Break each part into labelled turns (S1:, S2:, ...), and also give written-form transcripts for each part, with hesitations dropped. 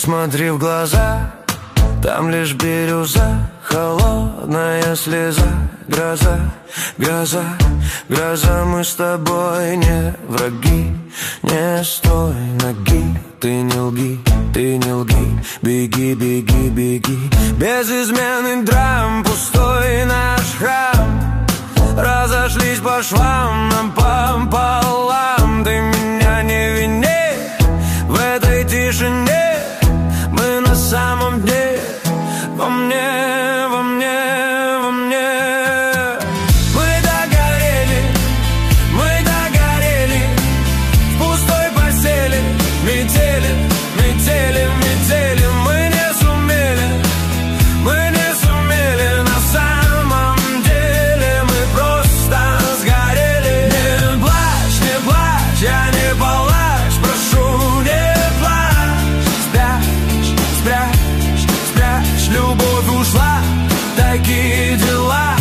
S1: Посмотри в глаза, там лишь бирюза, холодная слеза. Гроза, гроза, гроза, мы с тобой не враги. Не стой ноги, ты не лги, ты не лги. Беги, беги, беги. Без измены драм, пустой наш храм. Разошлись по швам напополам. Ты меня не вини в этой тишине. Мы на самом дне, во мне, во мне, во мне. Мы догорели, мы догорели. В пустой постели метели, метели, метели. Мы не сумели, мы не сумели. На самом деле мы просто сгорели. Не плачь, не плачь, я не палач, прошу, не плачь. Спрячь, спрячь, спрячь, любовь ушла, такие дела.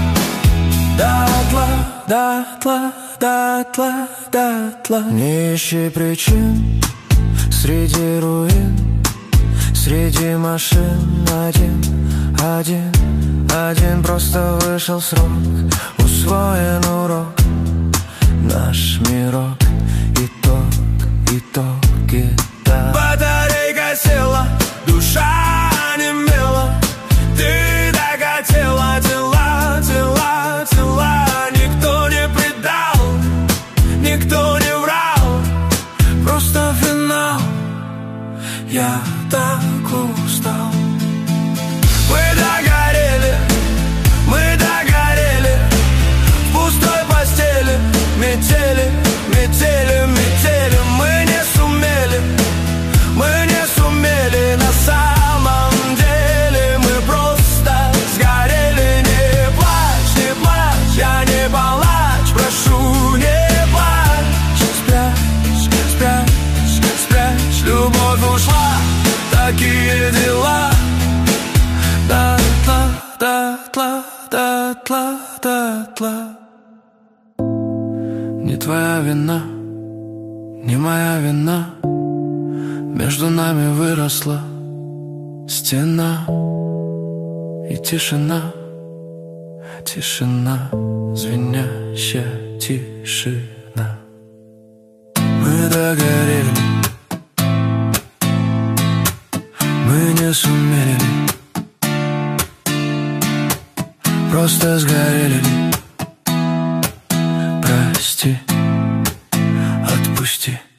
S1: Дотла, дотла, дотла, дотла. Не ищи причин среди руин, среди машин. Один, один, один. Просто вышел срок, усвоен урок. Наш мирок, итог, итог, итог. Батарейка села, душа онемела. Ты так хотела, тела, тела, тела. Никто не предал, никто не врал. Просто финал, я так устал. Мы догорели, мы догорели. В пустой постели метели, метели, метели. Мы не сумели, мы не сумели. На самом деле мы просто сгорели. Не плачь, не плачь, я не палач, прошу, не плачь. Спрячь, спрячь, спрячь, любовь ушла, такие дела. Дотла, дотла, дотла, дотла. Не твоя вина, не моя вина. Между нами выросла стена и тишина, тишина, звенящая тишина. Мы догорели, мы не сумели. Просто сгорели. Прости, отпусти.